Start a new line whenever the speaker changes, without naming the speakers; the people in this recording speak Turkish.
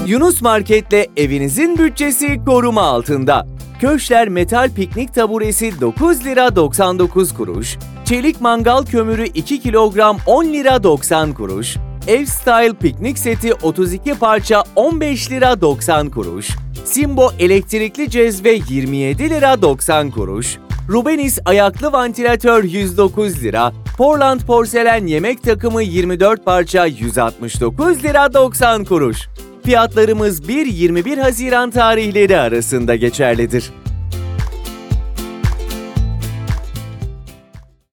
Yunus Market'le evinizin bütçesi koruma altında. Köşler metal piknik taburesi 9 lira 99 kuruş, çelik mangal kömürü 2 kilogram 10 lira 90 kuruş, Ev Style piknik seti 32 parça 15 lira 90 kuruş, Simbo elektrikli cezve 27 lira 90 kuruş, Rubenis ayaklı vantilatör 109 lira, Portland porselen yemek takımı 24 parça 169 lira 90 kuruş. Fiyatlarımız 1-21 Haziran tarihleri arasında geçerlidir.